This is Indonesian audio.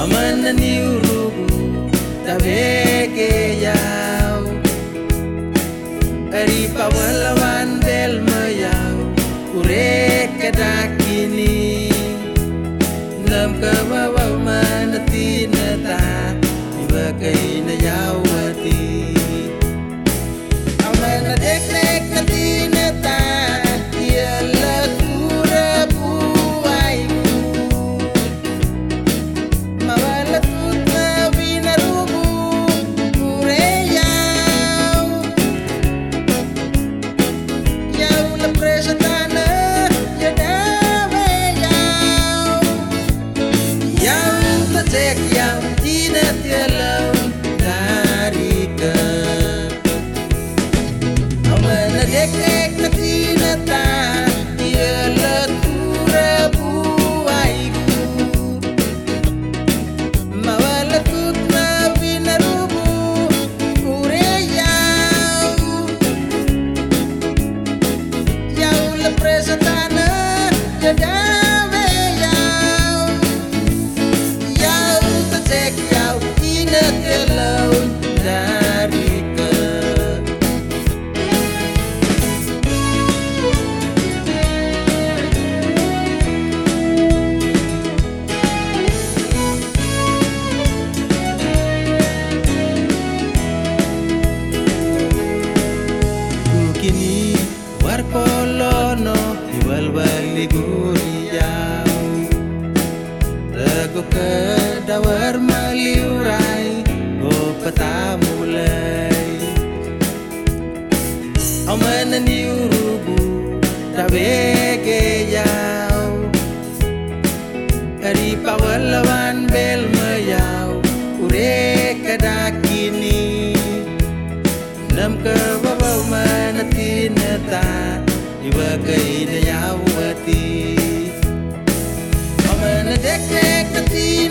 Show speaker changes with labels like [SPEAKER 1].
[SPEAKER 1] Amananiurugu tabeke yau Ari pawalawan del mayau Urek kadakini Nam kawawaw manatinata Ibagay na yawati Amanadek-dek na tinata Ialat pura buhay mo Mawalatut na binarugo Ureyaw Yaw la presa tana Yadawe yaw Yaw tatek yaw Inat yalaw Dari ka Amanadek-dek na tinata Ialat pura buhay ko Mawalatut na binarubo Ureyaw Yaw la presa tana Yadawe yaw Yaw tatek yaw Inat yalaw Dari ka Kukini warpolono Iwalwali guriyau Rago kedawar maliurai Go patamulay Amananiurugu tabeke yau Ari pawalawan bel mayau Ure kadakini Nam kawawaw manatinata Ibagay na yawati Amanadek-dek na tinata